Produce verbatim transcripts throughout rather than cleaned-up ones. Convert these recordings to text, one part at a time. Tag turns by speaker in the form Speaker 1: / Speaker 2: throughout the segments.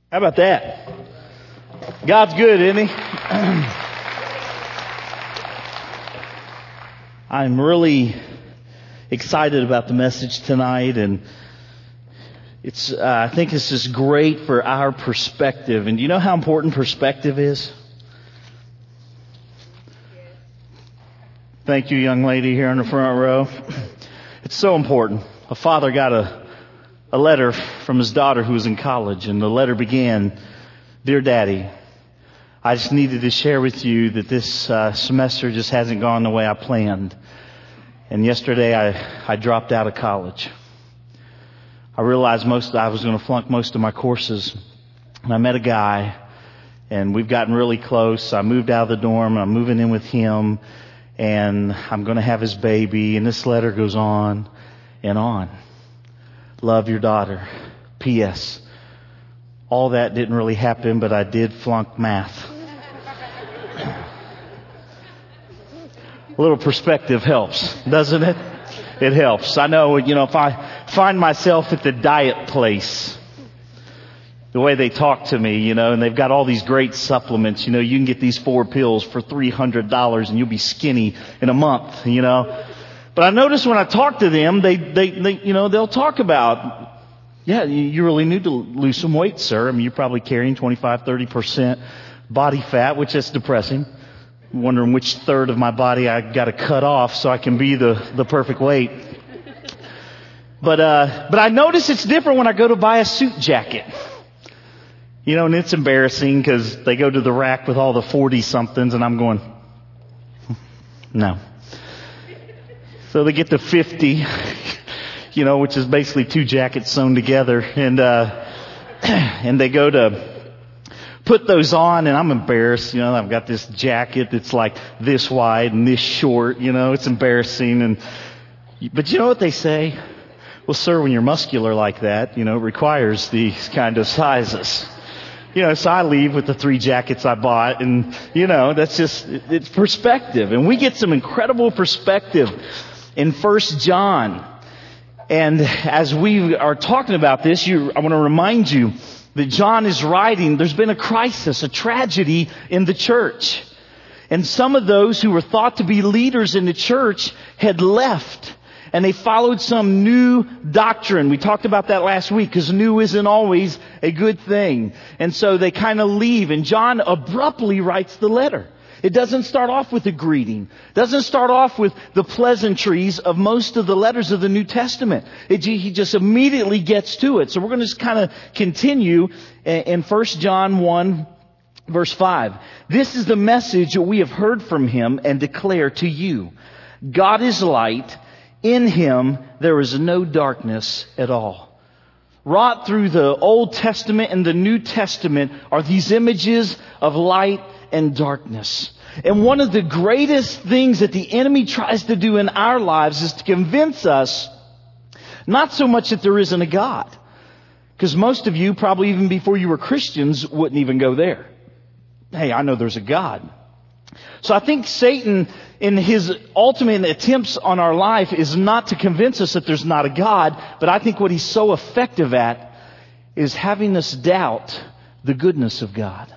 Speaker 1: How about that? God's good, isn't He? I'm really excited about the message tonight, and it's. Uh, I think this is great for our perspective. And do you know how important perspective is? Thank you, young lady here in the front row. It's so important. A father got a a letter from his daughter who was in college, and the letter began, "Dear Daddy, I just needed to share with you that this uh, semester just hasn't gone the way I planned. And yesterday I, I dropped out of college. I realized most I was going to flunk most of my courses. And I met a guy, and we've gotten really close. I moved out of the dorm, and I'm moving in with him, and I'm going to have his baby." And this letter goes on and on. "Love your daughter. P S All that didn't really happen, but I did flunk math." A little perspective helps, doesn't it? It helps. I know, you know, if I find myself at the diet place, the way they talk to me, you know, and they've got all these great supplements, you know, you can get these four pills for three hundred dollars and you'll be skinny in a month, you know. But I notice when I talk to them, they, they, they, you know, they'll talk about, yeah, you really need to lose some weight, sir. I mean, you're probably carrying twenty-five, thirty percent body fat, which is depressing. I'm wondering which third of my body I got to cut off so I can be the, the perfect weight. But, uh, but I notice it's different when I go to buy a suit jacket. You know, and it's embarrassing because they go to the rack with all the forty somethings and I'm going, no. So they get to fifty, you know, which is basically two jackets sewn together. And, uh, and they go to put those on, and I'm embarrassed. You know, I've got this jacket that's like this wide and this short, you know, it's embarrassing. And, but you know what they say? Well, sir, when you're muscular like that, you know, it requires these kind of sizes. You know, so I leave with the three jackets I bought, and, you know, that's just, it's perspective. And we get some incredible perspective in First John. And as we are talking about this, you, I want to remind you that John is writing, there's been a crisis, a tragedy in the church. And some of those who were thought to be leaders in the church had left. And they followed some new doctrine. We talked about that last week because new isn't always a good thing. And so they kind of leave. And John abruptly writes the letter. It doesn't start off with a greeting. It doesn't start off with the pleasantries of most of the letters of the New Testament. It, he just immediately gets to it. So we're going to just kind of continue in First John one, verse five. "This is the message that we have heard from Him and declare to you. God is light. In Him there is no darkness at all." Wrought through the Old Testament and the New Testament are these images of light and darkness. And one of the greatest things that the enemy tries to do in our lives is to convince us not so much that there isn't a God. Because most of you, probably even before you were Christians, wouldn't even go there. Hey, I know there's a God. So I think Satan, in his ultimate attempts on our life, is not to convince us that there's not a God, but I think what he's so effective at is having us doubt the goodness of God.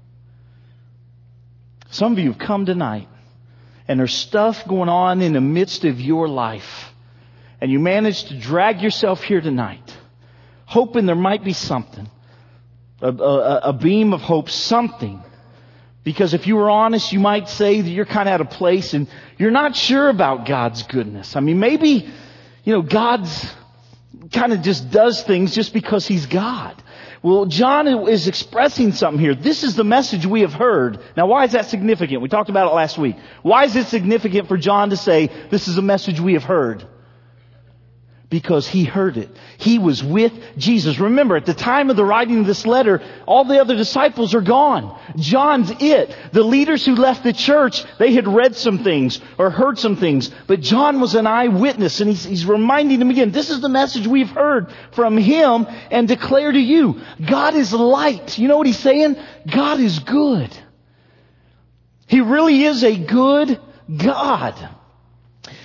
Speaker 1: Some of you have come tonight, and there's stuff going on in the midst of your life, and you managed to drag yourself here tonight, hoping there might be something, a, a, a beam of hope, something. Because if you were honest, you might say that you're kind of at a place and you're not sure about God's goodness. I mean, maybe, you know, God's kind of just does things just because He's God. Well, John is expressing something here. This is the message we have heard. Now, why is that significant? We talked about it last week. Why is it significant for John to say, this is a message we have heard? Because he heard it. He was with Jesus. Remember, at the time of the writing of this letter, all the other disciples are gone. John's it. The leaders who left the church, they had read some things or heard some things. But John was an eyewitness, and he's, he's reminding them again, this is the message we've heard from Him and declare to you. God is light. You know what he's saying? God is good. He really is a good God.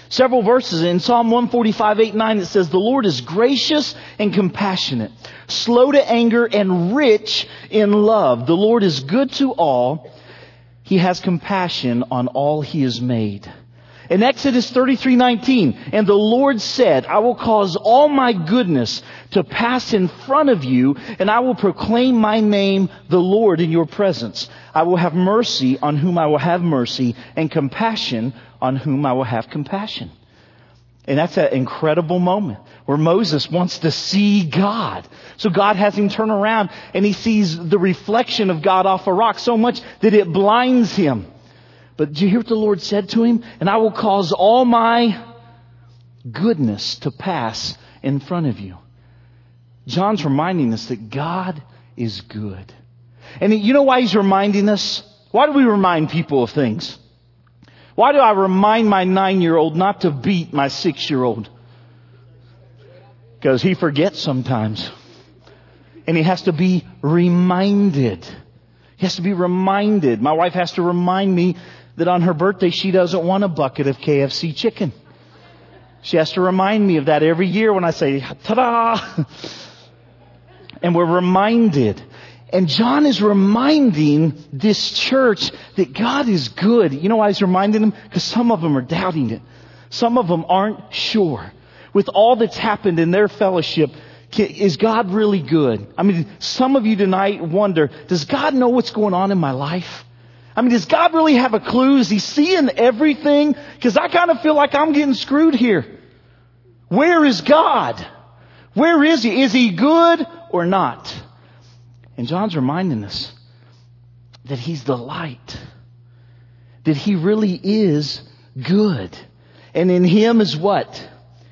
Speaker 1: Several verses in Psalm one forty-five, eight, nine, it says, the Lord is gracious and compassionate, slow to anger and rich in love. The Lord is good to all. He has compassion on all He has made. In Exodus thirty-three nineteen, and the Lord said, I will cause all my goodness to pass in front of you, and I will proclaim my name, the Lord, in your presence. I will have mercy on whom I will have mercy, and compassion on whom I will have compassion. And that's an incredible moment where Moses wants to see God. So God has him turn around and he sees the reflection of God off a rock so much that it blinds him. But did you hear what the Lord said to him? And I will cause all my goodness to pass in front of you. John's reminding us that God is good. And you know why he's reminding us? Why do we remind people of things? Why do I remind my nine-year-old not to beat my six-year-old? Because he forgets sometimes. And he has to be reminded. He has to be reminded. My wife has to remind me that on her birthday she doesn't want a bucket of K F C chicken. She has to remind me of that every year when I say, ta-da! And we're reminded. And John is reminding this church that God is good. You know why he's reminding them? Because some of them are doubting it. Some of them aren't sure. With all that's happened in their fellowship, is God really good? I mean, some of you tonight wonder, does God know what's going on in my life? I mean, does God really have a clue? Is He seeing everything? Because I kind of feel like I'm getting screwed here. Where is God? Where is He? Is He good or not? And John's reminding us that He's the light. That He really is good. And in Him is what?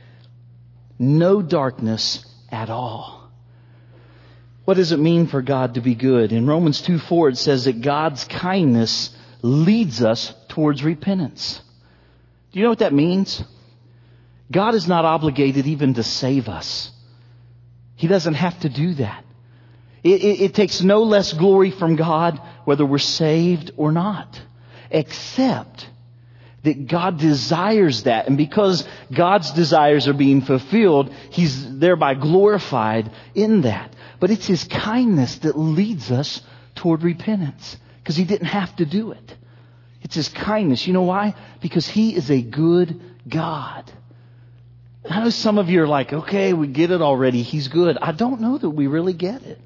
Speaker 1: No darkness at all. What does it mean for God to be good? In Romans two four it says that God's kindness leads us towards repentance. Do you know what that means? God is not obligated even to save us. He doesn't have to do that. It, it, it takes no less glory from God whether we're saved or not. Except that God desires that. And because God's desires are being fulfilled, He's thereby glorified in that. But it's His kindness that leads us toward repentance. Because He didn't have to do it. It's His kindness. You know why? Because He is a good God. I know some of you are like, okay, we get it already. He's good. I don't know that we really get it.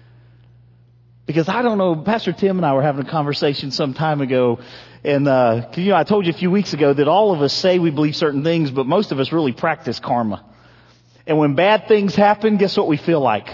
Speaker 1: Because I don't know, Pastor Tim and I were having a conversation some time ago. And, uh, you know, I told you a few weeks ago that all of us say we believe certain things, but most of us really practice karma. And when bad things happen, guess what we feel like?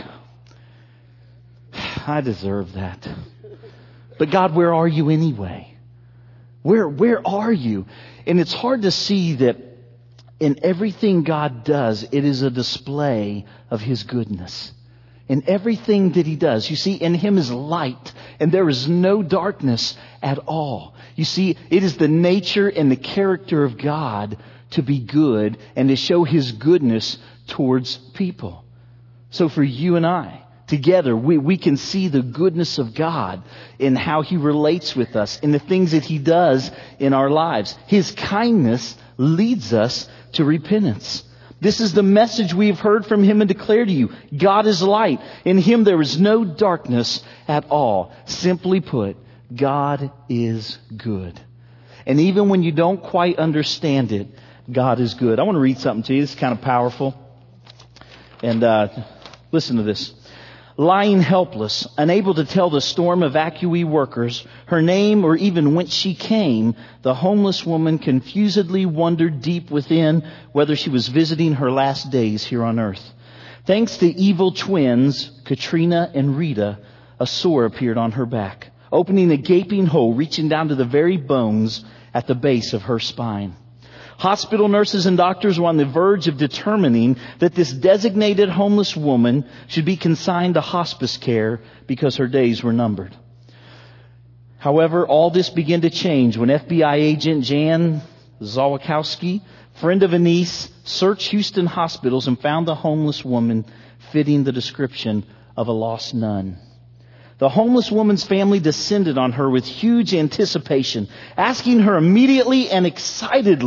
Speaker 1: I deserve that. But God, where are you anyway? Where, where are you? And it's hard to see that in everything God does, it is a display of His goodness. In everything that He does. You see, in Him is light, and there is no darkness at all. You see, it is the nature and the character of God to be good and to show His goodness towards people. So for you and I, together, we, we can see the goodness of God in how He relates with us, in the things that He does in our lives. His kindness leads us to repentance. This is the message we have heard from Him and declare to you. God is light. In Him there is no darkness at all. Simply put, God is good. And even when you don't quite understand it, God is good. I want to read something to you. This is kind of powerful. And uh, listen to this. Lying helpless, unable to tell the storm evacuee workers her name or even whence she came, the homeless woman confusedly wondered deep within whether she was visiting her last days here on earth. Thanks to evil twins, Katrina and Rita, a sore appeared on her back, opening a gaping hole reaching down to the very bones at the base of her spine. Hospital nurses and doctors were on the verge of determining that this designated homeless woman should be consigned to hospice care because her days were numbered. However, all this began to change when F B I agent Jan Zawakowski, friend of a niece, searched Houston hospitals and found the homeless woman fitting the description of a lost nun. The homeless woman's family descended on her with huge anticipation, asking her immediately and excitedly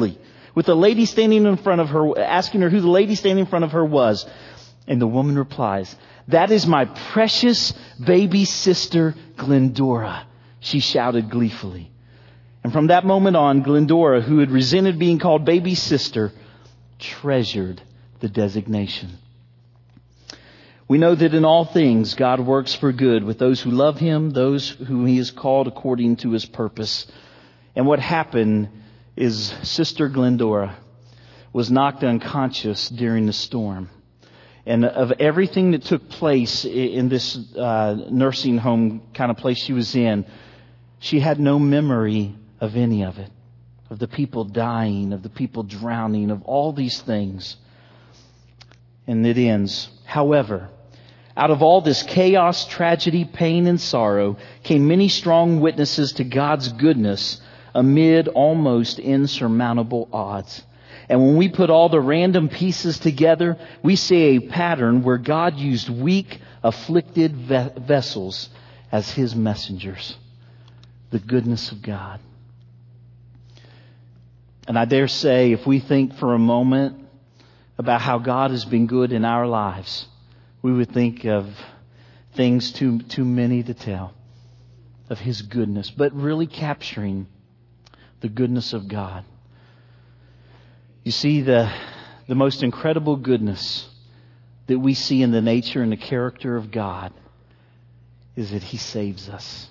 Speaker 1: with the lady standing in front of her, asking her who the lady standing in front of her was. And the woman replies, "That is my precious baby sister, Glendora," she shouted gleefully. And from that moment on, Glendora, who had resented being called baby sister, treasured the designation. We know that in all things, God works for good with those who love Him, those whom He has called according to His purpose. And what happened is Sister Glendora was knocked unconscious during the storm. And of everything that took place in this uh, nursing home kind of place she was in, she had no memory of any of it. Of the people dying, of the people drowning, of all these things. And it ends. However, out of all this chaos, tragedy, pain, and sorrow came many strong witnesses to God's goodness amid almost insurmountable odds. And when we put all the random pieces together, we see a pattern where God used weak, afflicted ve- vessels as His messengers. The goodness of God. And I dare say, if we think for a moment about how God has been good in our lives, we would think of things too too many to tell of His goodness, but really capturing the goodness of God. You see, the the most incredible goodness that we see in the nature and the character of God is that He saves us.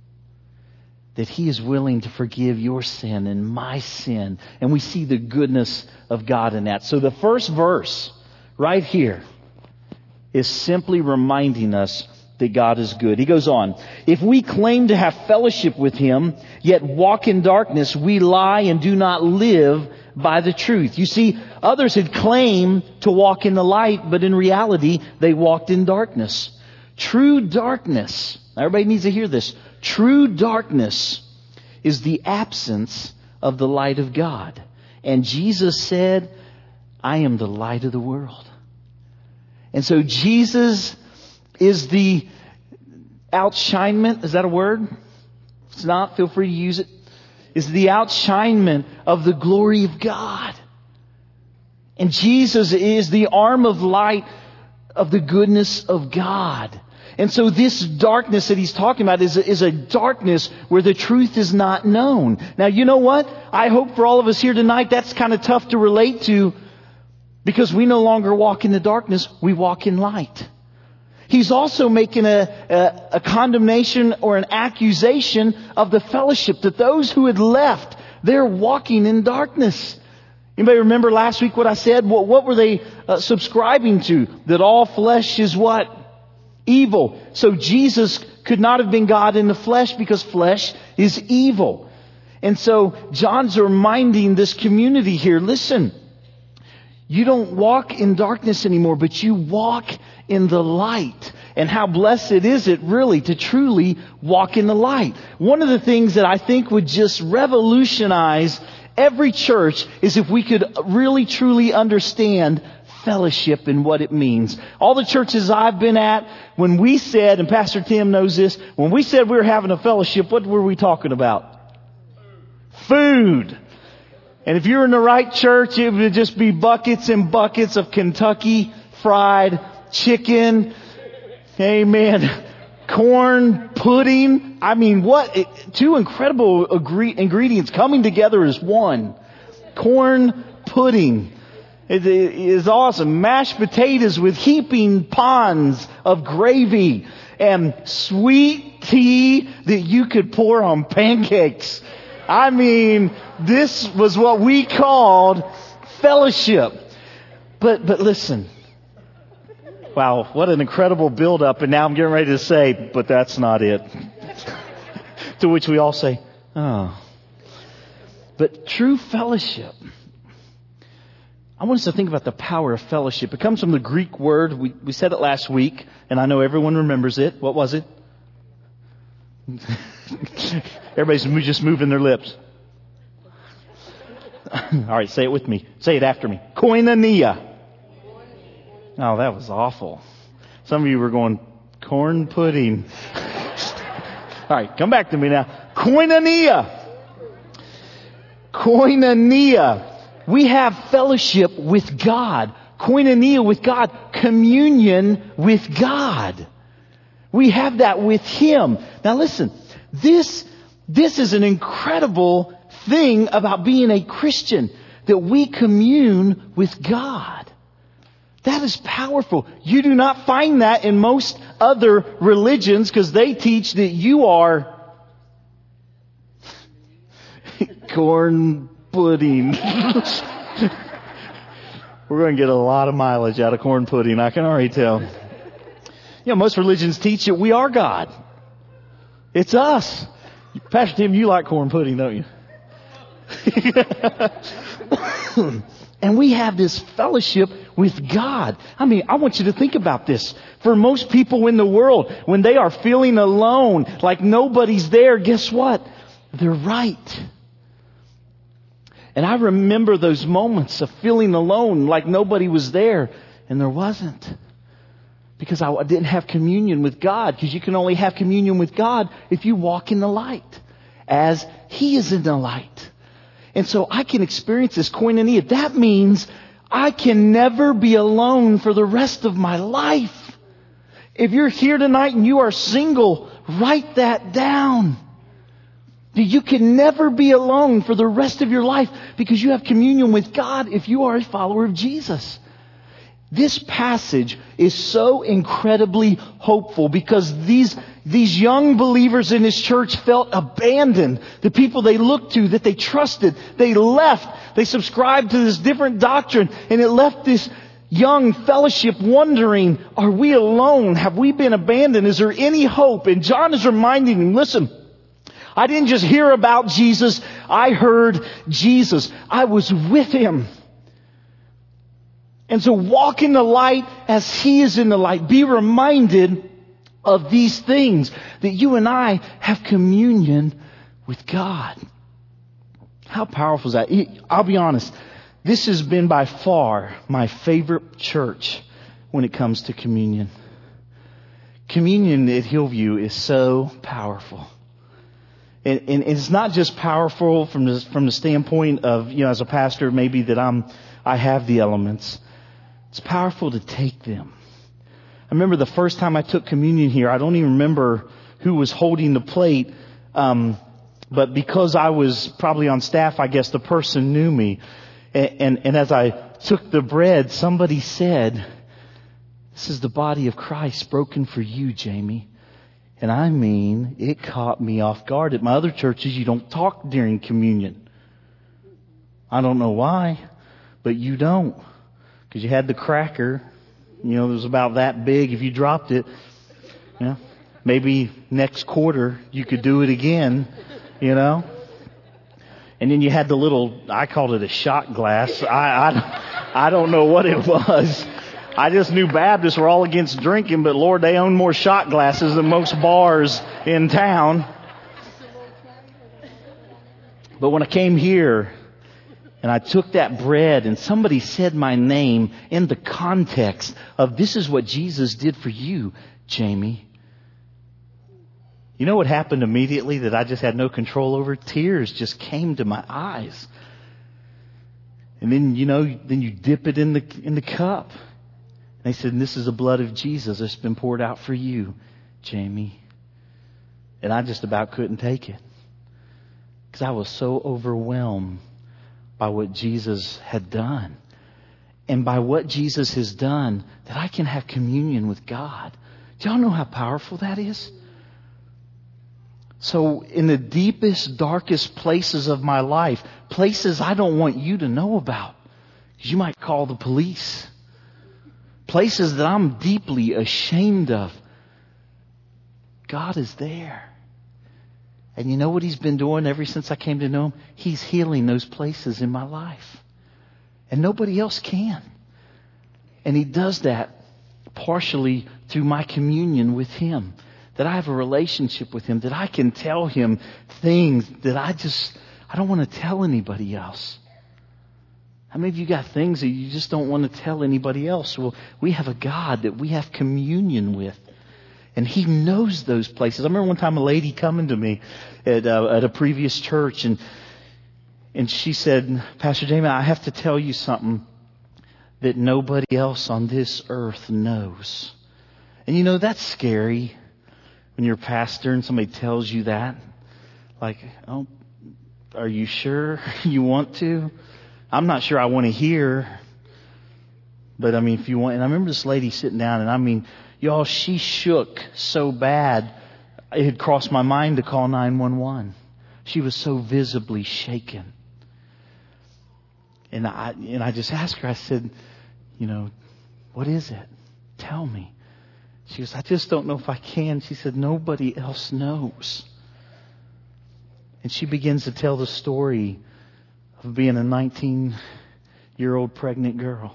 Speaker 1: That He is willing to forgive your sin and my sin. And we see the goodness of God in that. So the first verse right here is simply reminding us that God is good. He goes on, "If we claim to have fellowship with Him, yet walk in darkness, we lie and do not live by the truth." You see, others had claimed to walk in the light, but in reality, they walked in darkness. True darkness, everybody needs to hear this. True darkness is the absence of the light of God. And Jesus said, "I am the light of the world." And so Jesus is the outshinement. Is that a word? If it's not, feel free to use it. Is the outshinement of the glory of God. And Jesus is the arm of light of the goodness of God. And so this darkness that He's talking about is a, is a darkness where the truth is not known. Now, you know what? I hope for all of us here tonight, that's kind of tough to relate to, because we no longer walk in the darkness, we walk in light. He's also making a, a, a condemnation or an accusation of the fellowship, that those who had left, they're walking in darkness. Anybody remember last week what I said? What, what were they uh, subscribing to? That all flesh is what? Evil. So Jesus could not have been God in the flesh, because flesh is evil. And so John's reminding this community here, listen, you don't walk in darkness anymore, but you walk in the light. And how blessed is it really to truly walk in the light. One of the things that I think would just revolutionize every church is if we could really truly understand fellowship and what it means. All the churches I've been at, when we said, and Pastor Tim knows this, when we said we were having a fellowship, what were we talking about? Food. And if you're in the right church, it would just be buckets and buckets of Kentucky fried chicken. Amen. Corn pudding. I mean, what? It, two incredible agree, ingredients coming together as one. Corn pudding. It is awesome. Mashed potatoes with heaping ponds of gravy and sweet tea that you could pour on pancakes. I mean, this was what we called fellowship. But, but listen. Wow, what an incredible build-up. And now I'm getting ready to say, but that's not it. To which we all say, oh. But true fellowship. I want us to think about the power of fellowship. It comes from the Greek word. We, we said it last week, and I know everyone remembers it. What was it? Everybody's just moving their lips. All right, say it with me. Say it after me. Koinonia. Oh, that was awful. Some of you were going, corn pudding. All right, come back to me now. Koinonia. Koinonia. We have fellowship with God, koinonia with God, communion with God. We have that with Him. Now listen, this, this is an incredible thing about being a Christian, that we commune with God. That is powerful. You do not find that in most other religions, because they teach that you are corn pudding. We're going to get a lot of mileage out of corn pudding, I can already tell. You know, most religions teach that we are God. It's us. Pastor Tim, you like corn pudding, don't you? And we have this fellowship with God. I mean, I want you to think about this. For most people in the world, when they are feeling alone, like nobody's there, guess what? They're right. And I remember those moments of feeling alone, like nobody was there, and there wasn't. Because I didn't have communion with God. Because you can only have communion with God if you walk in the light, as He is in the light. And so I can experience this koinonia. That means I can never be alone for the rest of my life. If you're here tonight and you are single, write that down. That you can never be alone for the rest of your life because you have communion with God if you are a follower of Jesus. This passage is so incredibly hopeful because these, these young believers in this church felt abandoned. The people they looked to, that they trusted, they left. They subscribed to this different doctrine, and it left this young fellowship wondering, are we alone? Have we been abandoned? Is there any hope? And John is reminding them, listen, I didn't just hear about Jesus. I heard Jesus. I was with Him. And so walk in the light as He is in the light. Be reminded of these things, that you and I have communion with God. How powerful is that? I'll be honest. This has been by far my favorite church when it comes to communion. Communion at Hillview is so powerful. And, and it's not just powerful from the, from the standpoint of, you know, as a pastor, maybe that I'm, I have the elements. It's powerful to take them. I remember the first time I took communion here, I don't even remember who was holding the plate. Um, but because I was probably on staff, I guess the person knew me. And, and, and as I took the bread, somebody said, "This is the body of Christ broken for you, Jamie." And I mean, it caught me off guard. At my other churches, you don't talk during communion. I don't know why, but you don't. Because you had the cracker, you know, it was about that big. If you dropped it, you know, maybe next quarter you could do it again, you know. And then you had the little, I called it a shot glass. I, I, I don't know what it was. I just knew Baptists were all against drinking, but Lord, they own more shot glasses than most bars in town. But when I came here, and I took that bread and somebody said my name in the context of, this is what Jesus did for you, Jamie. You know what happened immediately that I just had no control over? Tears just came to my eyes. And then, you know, then you dip it in the, in the cup. And they said, this is the blood of Jesus that's been poured out for you, Jamie. And I just about couldn't take it. Because I was so overwhelmed by what Jesus had done. And by what Jesus has done, that I can have communion with God. Do y'all know how powerful that is? So in the deepest, darkest places of my life, places I don't want you to know about, because you might call the police. Places that I'm deeply ashamed of, God is there. And you know what He's been doing ever since I came to know Him? He's healing those places in my life. And nobody else can. And He does that partially through my communion with Him. That I have a relationship with Him. That I can tell Him things that I just, I don't want to tell anybody else. How many of you got things that you just don't want to tell anybody else? Well, we have a God that we have communion with. And He knows those places. I remember one time a lady coming to me at, uh, at a previous church, and And she said, Pastor Damon, I have to tell you something that nobody else on this earth knows. And you know, that's scary when you're a pastor and somebody tells you that. Like, oh, are you sure you want to? I'm not sure I want to hear. But I mean, if you want, and I remember this lady sitting down, and I mean, y'all, she shook so bad, it had crossed my mind to call nine one one. She was so visibly shaken. And I, and I just asked her, I said, you know, what is it? Tell me. She goes, I just don't know if I can. She said, nobody else knows. And she begins to tell the story of being a nineteen-year-old pregnant girl.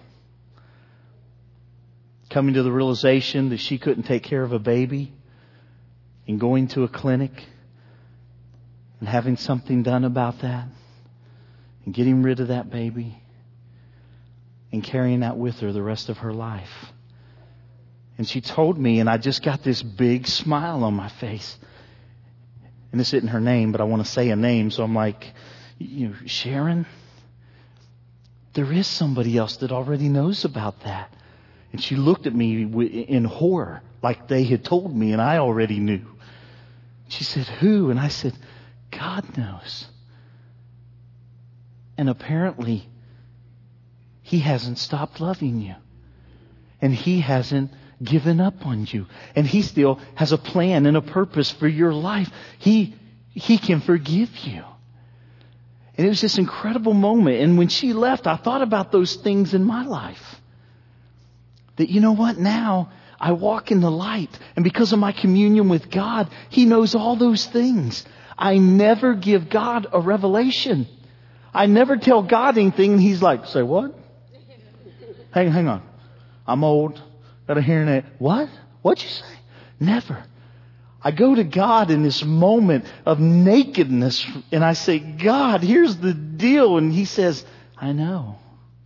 Speaker 1: Coming to the realization that she couldn't take care of a baby and going to a clinic and having something done about that and getting rid of that baby and carrying that with her the rest of her life. And she told me, and I just got this big smile on my face. And this isn't her name, but I want to say a name. So I'm like, you know, Sharon, there is somebody else that already knows about that. And she looked at me in horror, like they had told me and I already knew. She said, who? And I said, God knows. And apparently, He hasn't stopped loving you. And He hasn't given up on you. And He still has a plan and a purpose for your life. He, He can forgive you. And it was this incredible moment. And when she left, I thought about those things in my life. That, you know what, now I walk in the light. And because of my communion with God, He knows all those things. I never give God a revelation. I never tell God anything and He's like, say what? Hang, hang on. I'm old. Got a hearing aid. What? What'd you say? Never. I go to God in this moment of nakedness and I say, God, here's the deal. And He says, I know.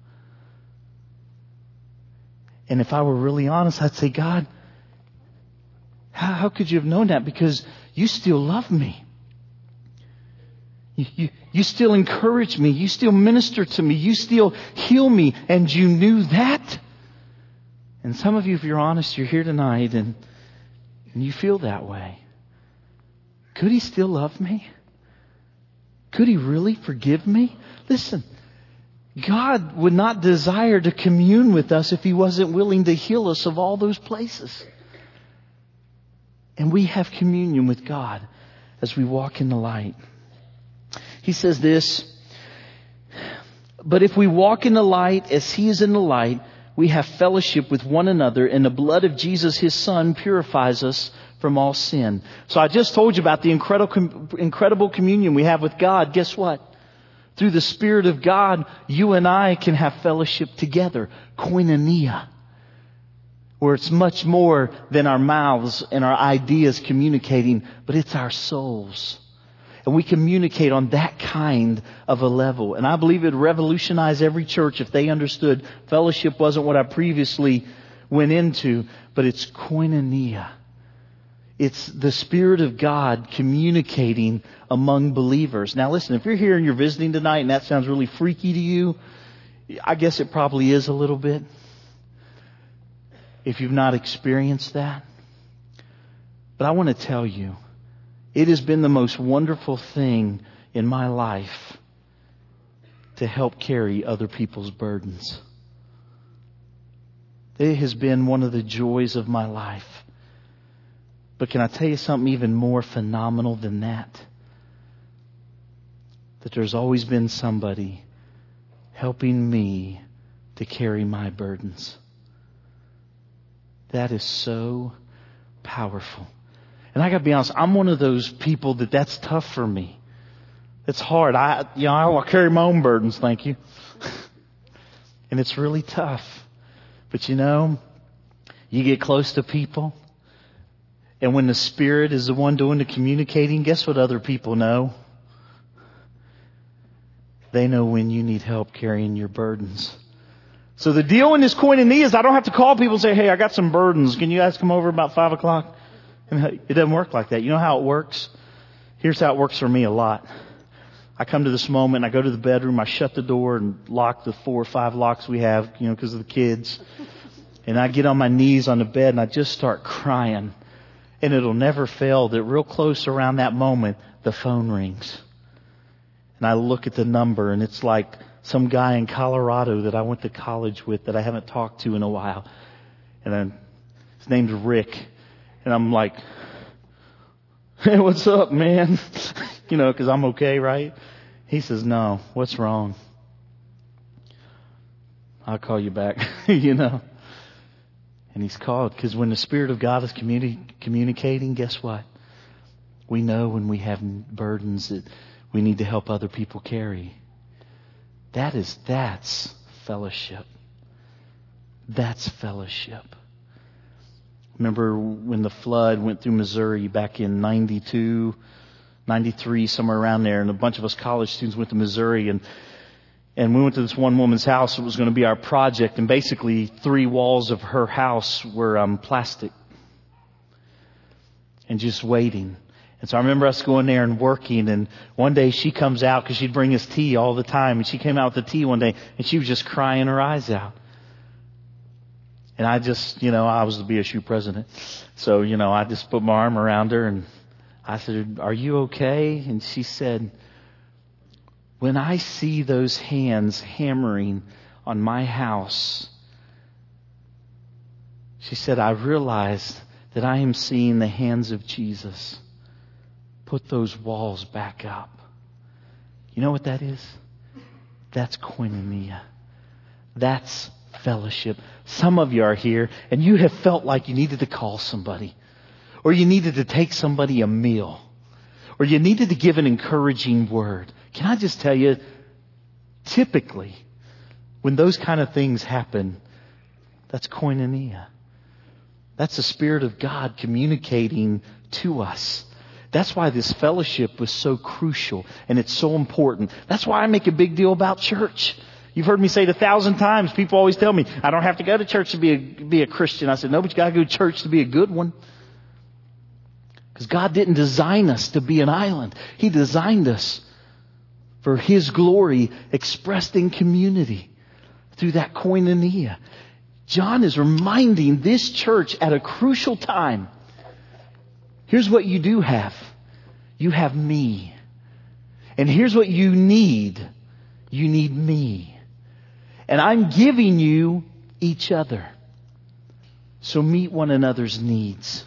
Speaker 1: And if I were really honest, I'd say, God, how, how could you have known that? Because you still love me. You, you, you still encourage me. You still minister to me. You still heal me. And you knew that. And some of you, if you're honest, you're here tonight and, and you feel that way. Could He still love me? Could He really forgive me? Listen, God would not desire to commune with us if He wasn't willing to heal us of all those places. And we have communion with God as we walk in the light. He says this, but if we walk in the light as He is in the light, we have fellowship with one another, and the blood of Jesus, His Son, purifies us from all sin. So I just told you about the incredible, incredible communion we have with God. Guess what? Through the Spirit of God, you and I can have fellowship together. Koinonia. Where it's much more than our mouths and our ideas communicating, but it's our souls. And we communicate on that kind of a level. And I believe it would revolutionize every church if they understood fellowship wasn't what I previously went into, but it's koinonia. It's the Spirit of God communicating among believers. Now listen, if you're here and you're visiting tonight and that sounds really freaky to you, I guess it probably is a little bit. If you've not experienced that. But I want to tell you, it has been the most wonderful thing in my life to help carry other people's burdens. It has been one of the joys of my life. But can I tell you something even more phenomenal than that? That there's always been somebody helping me to carry my burdens. That is so powerful. And I got to be honest, I'm one of those people that that's tough for me. It's hard. I, you know, I will carry my own burdens, thank you. And it's really tough. But you know, you get close to people, and when the Spirit is the one doing the communicating, guess what other people know? They know when you need help carrying your burdens. So the deal in this koinonia is I don't have to call people and say, hey, I got some burdens. Can you guys come over about five o'clock? And it doesn't work like that. You know how it works? Here's how it works for me a lot. I come to this moment, I go to the bedroom, I shut the door and lock the four or five locks we have, you know, because of the kids. And I get on my knees on the bed and I just start crying. And it'll never fail that real close around that moment, the phone rings. And I look at the number and it's like some guy in Colorado that I went to college with that I haven't talked to in a while. And then his name's Rick. And I'm like, hey, what's up, man? You know, because I'm okay, right? He says, no, what's wrong? I'll call you back, you know. And he's called because when the Spirit of God is communi- communicating, guess what? We know when we have burdens that we need to help other people carry. That is, that's fellowship. That's fellowship. Remember when the flood went through Missouri back in ninety-two, ninety-three, somewhere around there, and a bunch of us college students went to Missouri, and and we went to this one woman's house. It was going to be our project, and basically three walls of her house were um, plastic and just waiting. And so I remember us going there and working, and one day she comes out because she'd bring us tea all the time, and she came out with the tea one day, and she was just crying her eyes out. And I just, you know, I was the B S U president. So, you know, I just put my arm around her and I said, are you okay? And she said, when I see those hands hammering on my house, she said, I realized that I am seeing the hands of Jesus put those walls back up. You know what that is? That's koinonia. That's fellowship. Some of you are here and you have felt like you needed to call somebody, or you needed to take somebody a meal, or you needed to give an encouraging word. Can I just tell you, typically, when those kind of things happen, that's koinonia. That's the Spirit of God communicating to us. That's why this fellowship was so crucial and it's so important. That's why I make a big deal about church. You've heard me say it a thousand times. People always tell me, I don't have to go to church to be a, be a Christian. I said, no, but you got to go to church to be a good one. Because God didn't design us to be an island. He designed us for His glory expressed in community through that koinonia. John is reminding this church at a crucial time. Here's what you do have. You have me. And here's what you need. You need me. And I'm giving you each other. So meet one another's needs.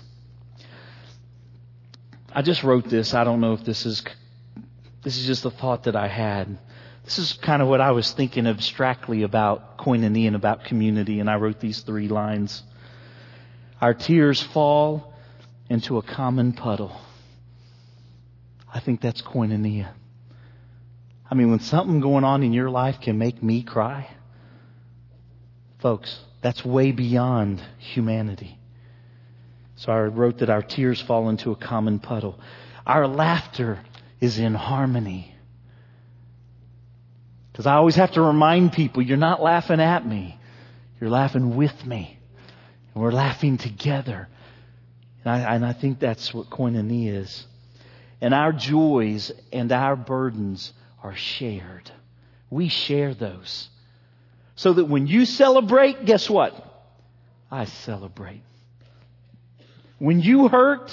Speaker 1: I just wrote this. I don't know if this is, this is just a thought that I had. This is kind of what I was thinking abstractly about koinonia and about community. And I wrote these three lines. Our tears fall into a common puddle. I think that's koinonia. I mean, when something going on in your life can make me cry, folks, that's way beyond humanity. So I wrote that our tears fall into a common puddle. Our laughter is in harmony. Because I always have to remind people, you're not laughing at me. You're laughing with me. And we're laughing together. And I, and I think that's what koinonia is. And our joys and our burdens are shared. We share those. So that when you celebrate, guess what? I celebrate. When you hurt,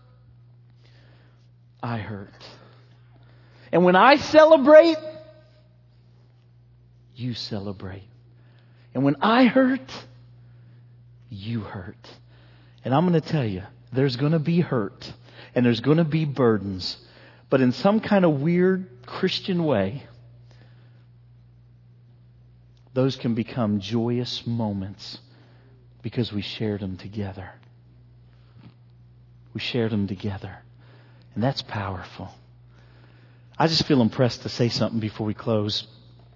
Speaker 1: I hurt. And when I celebrate, you celebrate. And when I hurt, you hurt. And I'm going to tell you, there's going to be hurt and there's going to be burdens. But in some kind of weird Christian way, those can become joyous moments because we shared them together. We shared them together. And that's powerful. I just feel impressed to say something before we close.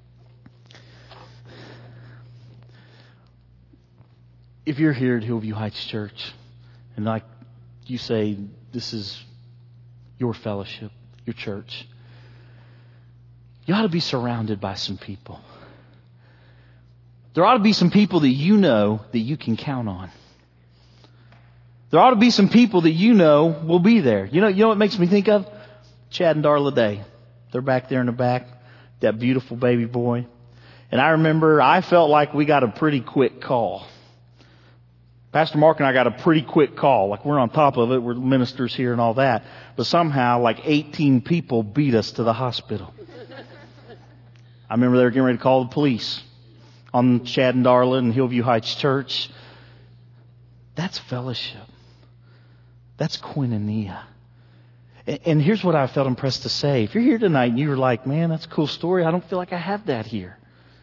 Speaker 1: If you're here at Hillview Heights Church and like you say, this is your fellowship, your church, you ought to be surrounded by some people. There ought to be some people that you know that you can count on. There ought to be some people that you know will be there. You know, you know what it makes me think of? Chad and Darla Day. They're back there in the back, that beautiful baby boy. And I remember I felt like we got a pretty quick call. Pastor Mark and I got a pretty quick call. Like we're on top of it. We're ministers here and all that. But somehow like eighteen people beat us to the hospital. I remember they were getting ready to call the police on Chad and Darla and Hillview Heights Church. That's fellowship. That's koinonia. And here's what I felt impressed to say. If you're here tonight and you were like, man, that's a cool story. I don't feel like I have that here.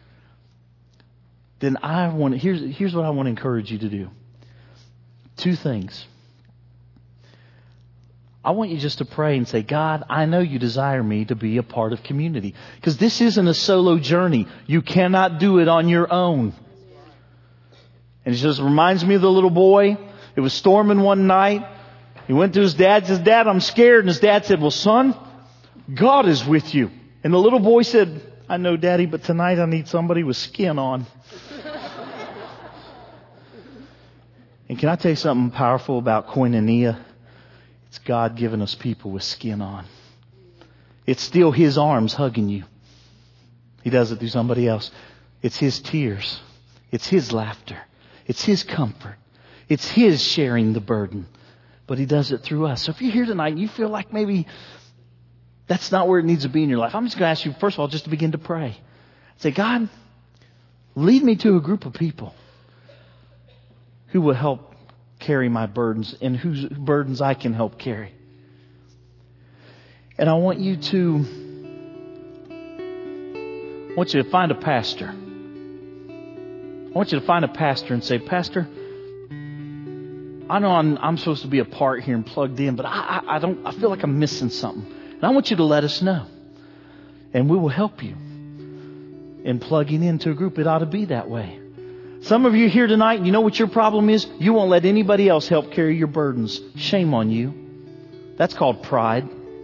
Speaker 1: Then I want to, here's, here's what I want to encourage you to do. Two things. I want you just to pray and say, God, I know you desire me to be a part of community. Because this isn't a solo journey. You cannot do it on your own. And it just reminds me of the little boy. It was storming one night. He went to his dad and says, Dad, I'm scared. And his dad said, well, son, God is with you. And the little boy said, I know, Daddy, but tonight I need somebody with skin on. And can I tell you something powerful about koinonia? It's God giving us people with skin on. It's still His arms hugging you. He does it through somebody else. It's His tears. It's His laughter. It's His comfort. It's His sharing the burden. But He does it through us. So if you're here tonight and you feel like maybe that's not where it needs to be in your life, I'm just going to ask you, first of all, just to begin to pray. Say, God, lead me to a group of people who will help carry my burdens and whose burdens I can help carry. And I want you to, I want you to find a pastor. I want you to find a pastor and say, Pastor, I know I'm, I'm supposed to be a part here and plugged in, but I, I, I don't, I feel like I'm missing something. And I want you to let us know. And we will help you in plugging into a group. It ought to be that way. Some of you here tonight, you know what your problem is? You won't let anybody else help carry your burdens. Shame on you. That's called pride.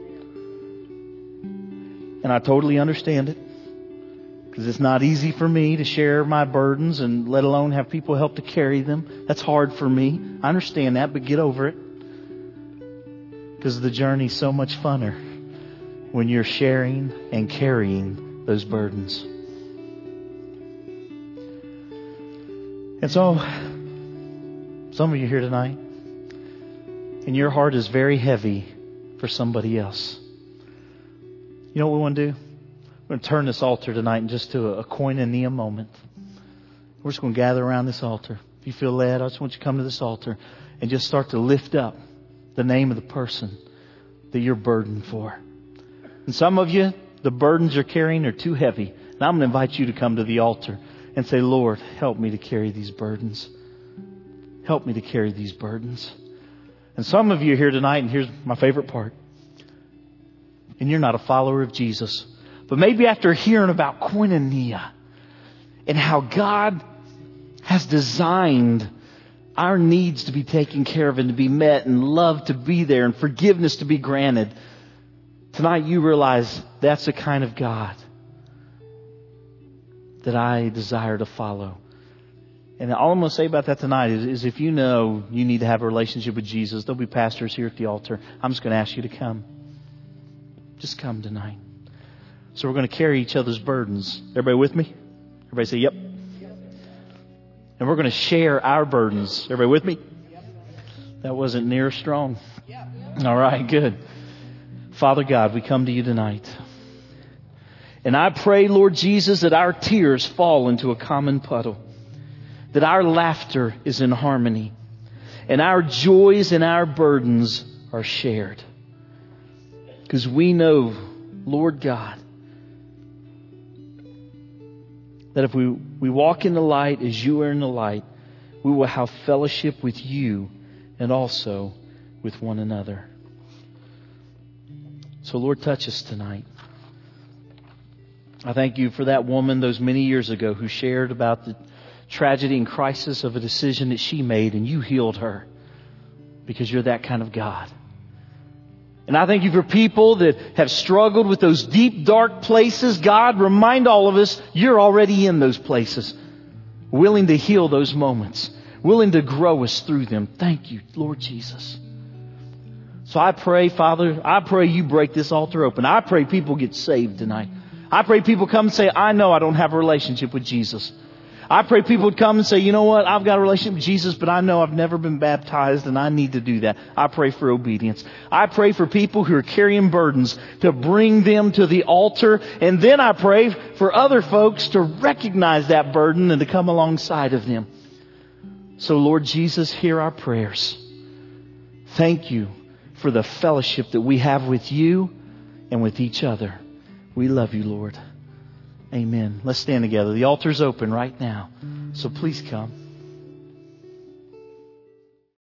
Speaker 1: And I totally understand it. Because it's not easy for me to share my burdens and let alone have people help to carry them. That's hard for me. I understand that, but get over it. Because the journey's so much funner when you're sharing and carrying those burdens. And so, some of you here tonight, and your heart is very heavy for somebody else. You know what we want to do? We're going to turn this altar tonight and just to a, a koinonia moment. We're just going to gather around this altar. If you feel led, I just want you to come to this altar and just start to lift up the name of the person that you're burdened for. And some of you, the burdens you're carrying are too heavy. And I'm going to invite you to come to the altar and say, Lord, help me to carry these burdens. Help me to carry these burdens. And some of you are here tonight, and here's my favorite part. And you're not a follower of Jesus. But maybe after hearing about koinonia and how God has designed our needs to be taken care of and to be met and love to be there and forgiveness to be granted, tonight you realize that's the kind of God that I desire to follow. And all I'm going to say about that tonight is, is if you know you need to have a relationship with Jesus, there'll be pastors here at the altar. I'm just going to ask you to come. Just come tonight. So we're going to carry each other's burdens. Everybody with me? Everybody say, yep. And we're going to share our burdens. Everybody with me? That wasn't near strong. All right, good. Father God, we come to you tonight. And I pray, Lord Jesus, that our tears fall into a common puddle. That our laughter is in harmony. And our joys and our burdens are shared. Because we know, Lord God, that if we, we walk in the light as you are in the light, we will have fellowship with you and also with one another. So Lord, touch us tonight. I thank you for that woman those many years ago who shared about the tragedy and crisis of a decision that she made, and you healed her because you're that kind of God. And I thank you for people that have struggled with those deep, dark places. God, remind all of us you're already in those places, willing to heal those moments, willing to grow us through them. Thank you, Lord Jesus. So I pray, Father, I pray you break this altar open. I pray people get saved tonight. I pray people come and say, I know I don't have a relationship with Jesus. I pray people would come and say, you know what, I've got a relationship with Jesus, but I know I've never been baptized and I need to do that. I pray for obedience. I pray for people who are carrying burdens to bring them to the altar. And then I pray for other folks to recognize that burden and to come alongside of them. So Lord Jesus, hear our prayers. Thank you for the fellowship that we have with you and with each other. We love you, Lord. Amen. Let's stand together. The altar's open right now. So please come.